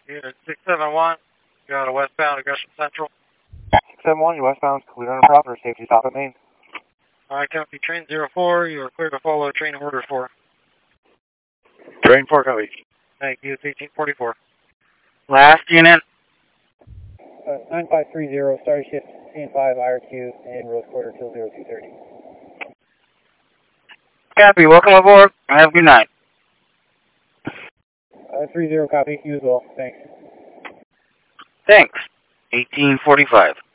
Unit 671, got a westbound Aggression Central. 671, you're westbound, clear and proper, safety stop at Main. Alright, copy train 04, you are clear to follow train order 4. Train 4, copy. Thank you, it's 1844. Last unit. 9530, start shift CN5 IRQ and Rose Quarter till 0230. Copy, welcome aboard. Have a good night. 30, copy, you as well, thanks. Thanks. 1845.